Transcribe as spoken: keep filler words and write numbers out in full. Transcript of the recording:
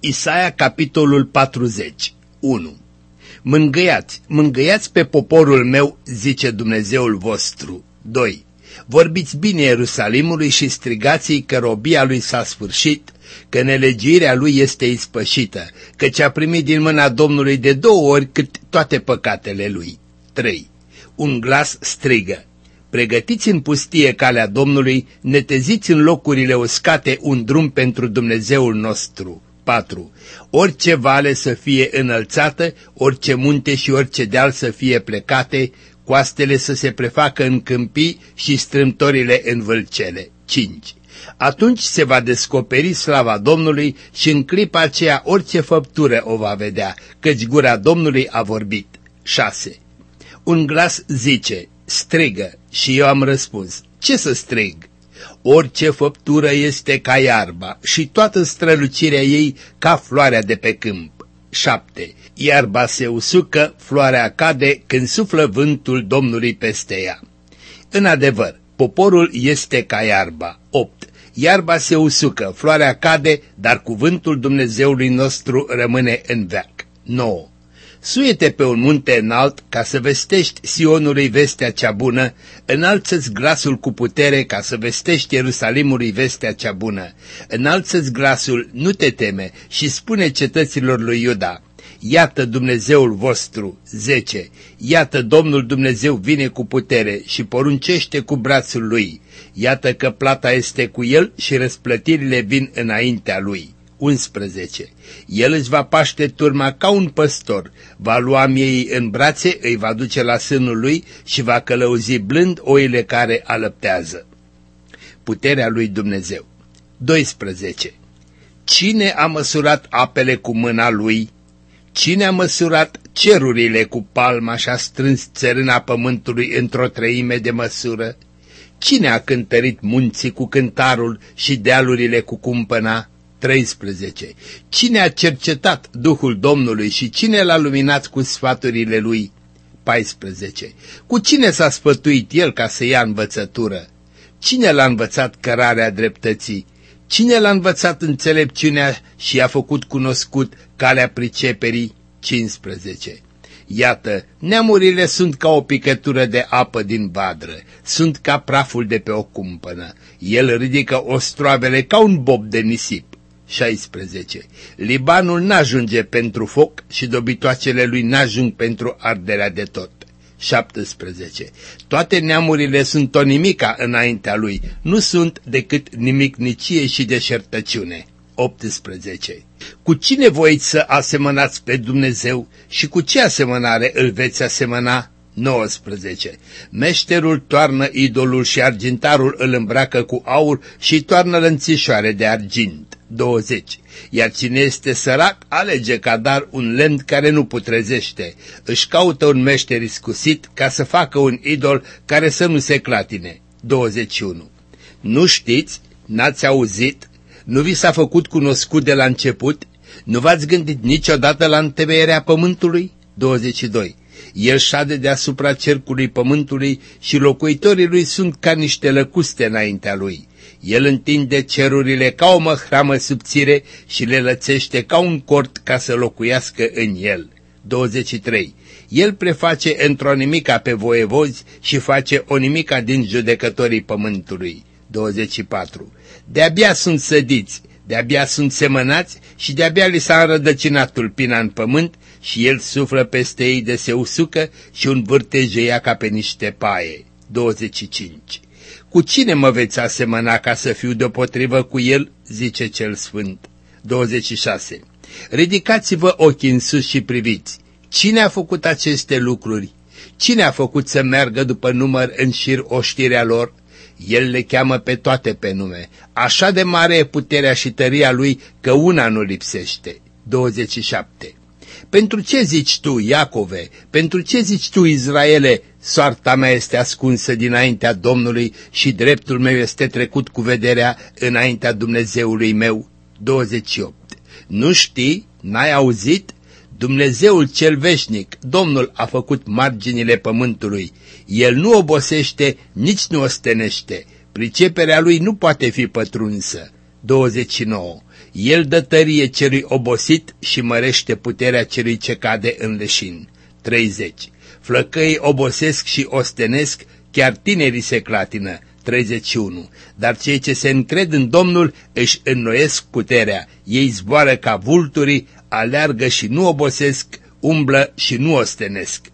Isaia, capitolul patruzeci. unu. Mângâiați, mângâiați pe poporul meu, zice Dumnezeul vostru. doi. Vorbiți bine Ierusalimului și strigați-i că robia lui s-a sfârșit, că nelegiuirea lui este ispășită, căci a primit din mâna Domnului de două ori cât toate păcatele lui. trei. Un glas strigă: pregătiți în pustie calea Domnului, neteziți în locurile uscate un drum pentru Dumnezeul nostru. patru. Orice vale să fie înălțată, orice munte și orice deal să fie plecate, coastele să se prefacă în câmpii și strâmtorile în vâlcele. cinci. Atunci se va descoperi slava Domnului și în clipa aceea orice făptură o va vedea, căci gura Domnului a vorbit. șase. Un glas zice: strigă, și eu am răspuns: ce să strig? Orice făptură este ca iarba și toată strălucirea ei ca floarea de pe câmp. șapte. Iarba se usucă, floarea cade când suflă vântul Domnului peste ea. În adevăr, poporul este ca iarba. opt. Iarba se usucă, floarea cade, dar cuvântul Dumnezeului nostru rămâne în veac. nouă. Suie-te pe un munte înalt ca să vestești Sionului vestea cea bună, înalță-ți glasul cu putere ca să vestești Ierusalimului vestea cea bună. Înalță-ți glasul, nu te teme, și spune cetăților lui Iuda: iată Dumnezeul vostru. zece. Iată Domnul Dumnezeu vine cu putere și poruncește cu brațul lui. Iată că plata este cu el și răsplătirile vin înaintea lui. unsprezece. El își va paște turma ca un păstor, va lua mieii în brațe, îi va duce la sânul lui și va călăuzi blând oile care alăptează. Puterea lui Dumnezeu. doisprezece. Cine a măsurat apele cu mâna lui? Cine a măsurat cerurile cu palma și a strâns țărâna pământului într-o treime de măsură? Cine a cântărit munții cu cântarul și dealurile cu cumpăna? treisprezece. Cine a cercetat Duhul Domnului și cine l-a luminat cu sfaturile lui? paisprezece. Cu cine s-a sfătuit el ca să ia învățătură? Cine l-a învățat cărarea dreptății? Cine l-a învățat înțelepciunea și i-a făcut cunoscut calea priceperii? cincisprezece. Iată, neamurile sunt ca o picătură de apă din vadră, sunt ca praful de pe o cumpănă. El ridică ostroavele ca un bob de nisip. șaisprezece. Libanul n-ajunge pentru foc și dobitoacele lui n-ajung pentru arderea de tot. șaptesprezece. Toate neamurile sunt o nimica înaintea lui, nu sunt decât nimicnicie și deșertăciune. optsprezece. Cu cine voiți să asemănați pe Dumnezeu și cu ce asemănare îl veți asemăna? nouăsprezece. Meșterul toarnă idolul și argintarul îl îmbracă cu aur și toarnă lănțișoare de argint. douăzeci. Iar cine este sărac alege ca dar un lemn care nu putrezește. Își caută un meșter iscusit ca să facă un idol care să nu se clatine. douăzeci și unu. Nu știți? N-ați auzit? Nu vi s-a făcut cunoscut de la început? Nu v-ați gândit niciodată la întemeierea pământului? douăzeci și doi. El șade deasupra cercului pământului și locuitorii lui sunt ca niște lăcuste înaintea lui. El întinde cerurile ca o măhramă subțire și le lățește ca un cort ca să locuiască în el. douăzeci și trei. El preface într-o nimica pe voievozi și face o nimica din judecătorii pământului. douăzeci și patru. De-abia sunt sădiți, de-abia sunt semănați și de-abia li s-a înrădăcinat tulpina în pământ și el suflă peste ei de se usucă și un vârtej ia ca pe niște paie. douăzeci și cinci. Cu cine mă veți asemăna ca să fiu deopotrivă cu el, zice cel sfânt. douăzeci și șase. Ridicați-vă ochii în sus și priviți. Cine a făcut aceste lucruri? Cine a făcut să meargă după număr în șir oștirea lor? El le cheamă pe toate pe nume. Așa de mare e puterea și tăria lui că una nu lipsește. douăzeci și șapte. Pentru ce zici tu, Iacove? Pentru ce zici tu, Israele? Soarta mea este ascunsă dinaintea Domnului și dreptul meu este trecut cu vederea înaintea Dumnezeului meu. douăzeci și opt. Nu știi? N-ai auzit? Dumnezeul cel veșnic, Domnul a făcut marginile pământului. El nu obosește, nici nu ostenește. Priceperea lui nu poate fi pătrunsă. douăzeci și nouă. El dă tărie celui obosit și mărește puterea celui ce cade în leșin. treizeci. Flăcăii obosesc și ostenesc, chiar tinerii se clatină. treizeci și unu. Dar cei ce se încred în Domnul își înnoiesc puterea, ei zboară ca vulturii, aleargă și nu obosesc, umblă și nu ostenesc.